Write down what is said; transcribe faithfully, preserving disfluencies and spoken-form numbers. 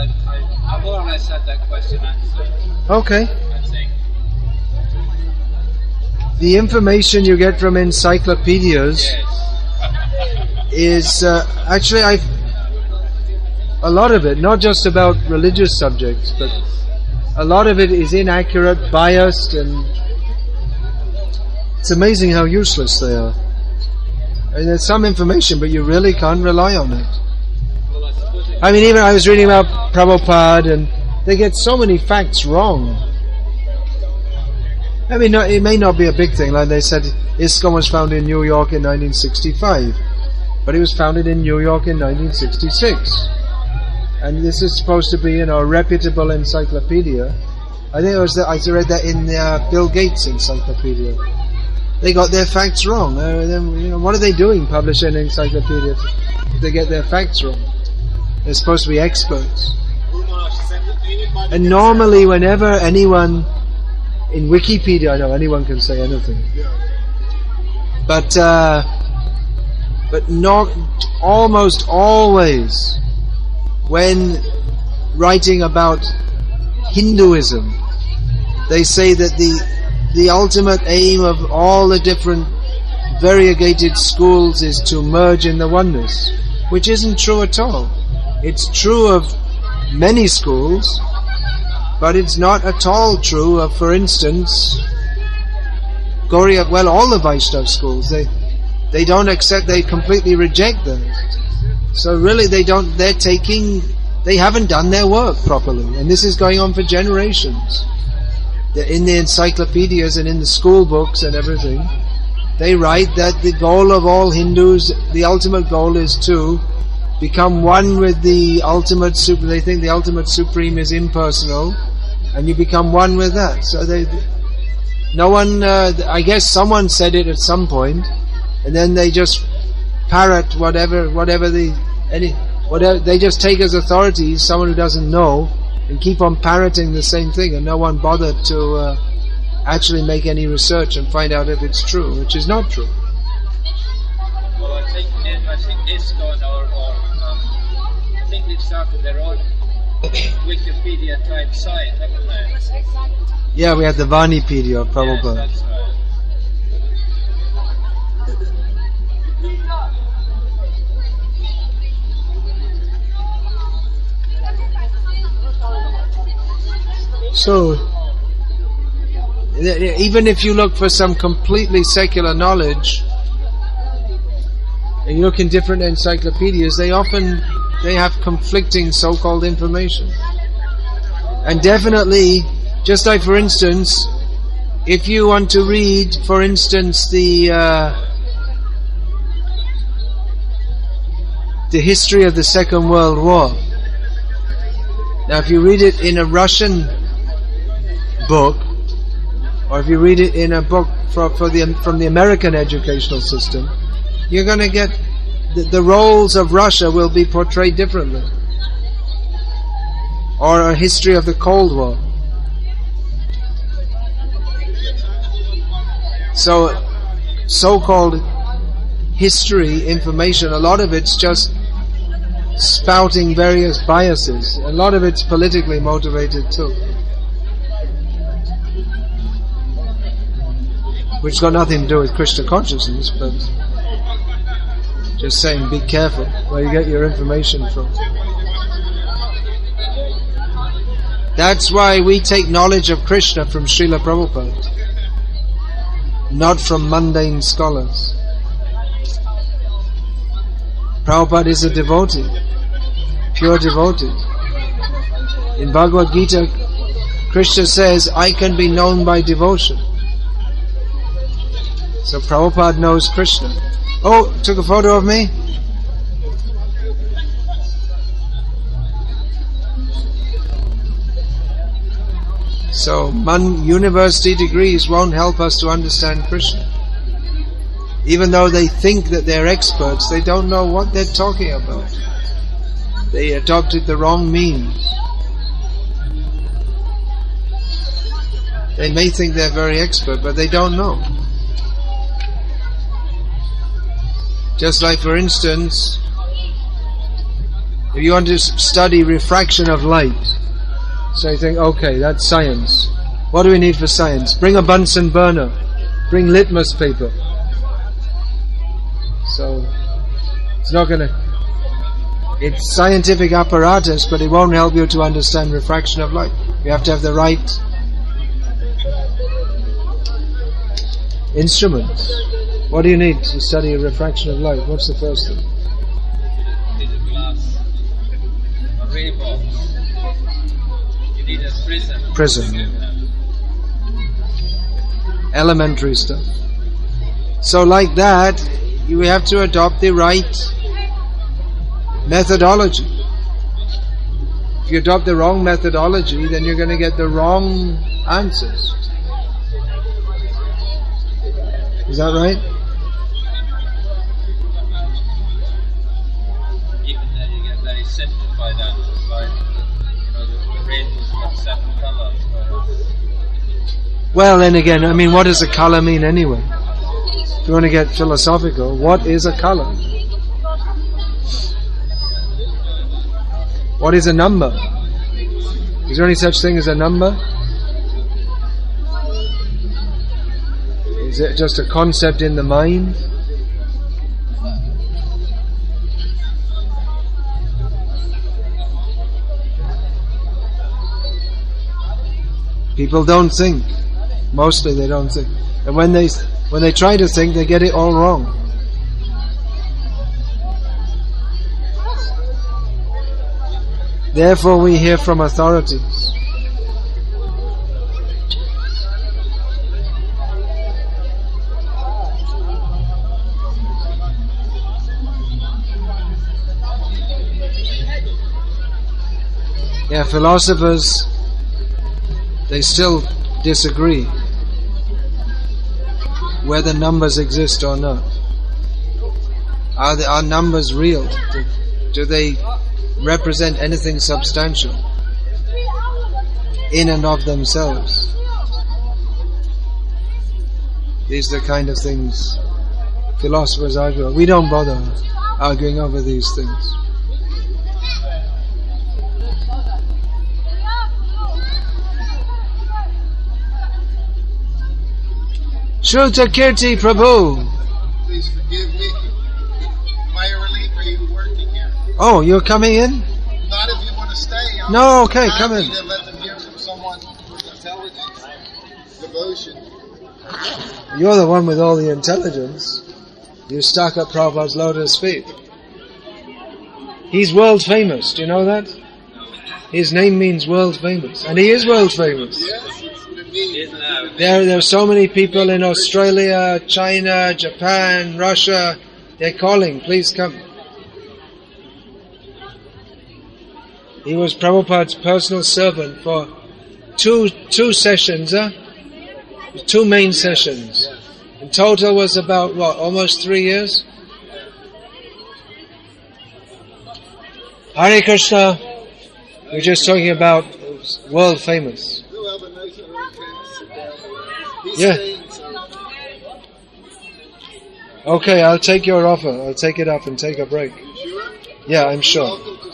I, I, I more or less had that question answered. Okay. I think. The information you get from encyclopedias Yes. is uh, actually I've a lot of it, not just about religious subjects, but a lot of it is inaccurate, biased, and it's amazing how useless they are. I mean, there's some information, but you really can't rely on it. Well, I suppose it, I mean, even I was reading about Prabhupada, and they get so many facts wrong. I mean, no, it may not be a big thing, like they said, ISKCON was founded in New York in nineteen sixty-five, but it was founded in New York in nineteen sixty-six. And this is supposed to be, you know, a reputable encyclopedia. I think it was that I read that in the uh, Bill Gates encyclopedia. They got their facts wrong. Uh, then, you know, what are they doing publishing an encyclopedia if they get their facts wrong? They're supposed to be experts. And normally, whenever anyone in Wikipedia, I know anyone can say anything, but uh, but not almost always. When writing about Hinduism, they say that the the ultimate aim of all the different variegated schools is to merge in the oneness, which isn't true at all. It's true of many schools, but it's not at all true of, for instance, Gauriya, well, all the Vaishnava schools. They they don't accept, they completely reject them. So really they don't, they're taking, they haven't done their work properly. And this is going on for generations. They're in the encyclopedias and in the school books and everything. They write that the goal of all Hindus, the ultimate goal is to become one with the ultimate supreme. They think the ultimate supreme is impersonal, and you become one with that. So they, no one, uh, I guess someone said it at some point, and then they just parrot whatever, whatever the, any, whatever, they just take as authority someone who doesn't know, and keep on parroting the same thing, and no one bothered to uh, actually make any research and find out if it's true, which is not true. well, I think I think ISKCON or, or um, I think they've started their own Wikipedia type site, haven't they? Yeah, we had the Vanipedia of Prabhupada. Yes, that's right. So, even if you look for some completely secular knowledge, and you look in different encyclopedias, they often, they have conflicting so-called information. And definitely, just like for instance, if you want to read, for instance, the, uh, the history of the Second World War. Now if you read it in a Russian book, or if you read it in a book for, for the, from the American educational system, you're going to get the, the roles of Russia will be portrayed differently. Or a history of the Cold War. So, so-called history information, a lot of it's just spouting various biases. A lot of it's politically motivated too. Which got nothing to do with Krishna consciousness, but just saying, be careful where you get your information from. That's why we take knowledge of Krishna from Srila Prabhupada, not from mundane scholars. Prabhupada is a devotee, pure devotee. In Bhagavad Gita, Krishna says, I can be known by devotion. So Prabhupada knows Krishna. Oh, took a photo of me? So man, university degrees won't help us to understand Krishna. Even though they think that they're experts, they don't know what they're talking about. They adopted the wrong means. They may think they're very expert, but they don't know. Just like, for instance, If you want to study refraction of light, so you think, okay, that's science. What do we need for science? Bring a Bunsen burner. Bring litmus paper. So, it's not going to... It's scientific apparatus, but it won't help you to understand refraction of light. You have to have the right instruments. What do you need to study refraction of light? What's the first thing? You need a glass, a ray box. You need a prism. Prism. Elementary stuff. So like that, you have to adopt the right methodology. If you adopt the wrong methodology, then you're going to get the wrong answers. Is that right? Even then you get very simplified answers, like, you know, the, the rainbow's got seven colours. Well, then again, I mean, what does a colour mean anyway? If you want to get philosophical, what is a colour? What is a number? Is there any such thing as a number? Is it just a concept in the mind? People don't think. Mostly they don't think. And when they when they try to think, they get it all wrong. Therefore we hear from authorities. Yeah, philosophers, they still disagree whether numbers exist or not. Are, the, are numbers real? Do, do they represent anything substantial in and of themselves? These are the kind of things philosophers argue. We don't bother arguing over these things. Shruta Kirti Prabhu. Please forgive me. Am I a relief or are you working here? Oh, you're coming in? Not if you want to stay. I'm No, okay, come in. happy to let them hear from someone with intelligence, devotion. You're the one with all the intelligence. You stuck at Prabhupada's lotus feet. He's world famous, do you know that? His name means world famous, and he is world famous. Yes, it's the need. There, there are so many people in Australia, China, Japan, Russia. They're calling, please come. He was Prabhupada's personal servant for two two sessions, huh? Two main sessions. In total was about, what, almost three years? Hare Krishna. We're just talking about world famous. We'll have a nice arrangement. Sit down. He's Yeah. staying, so Okay, I'll take your offer. I'll take it up and take a break. sure? Yeah, I'm sure. Welcome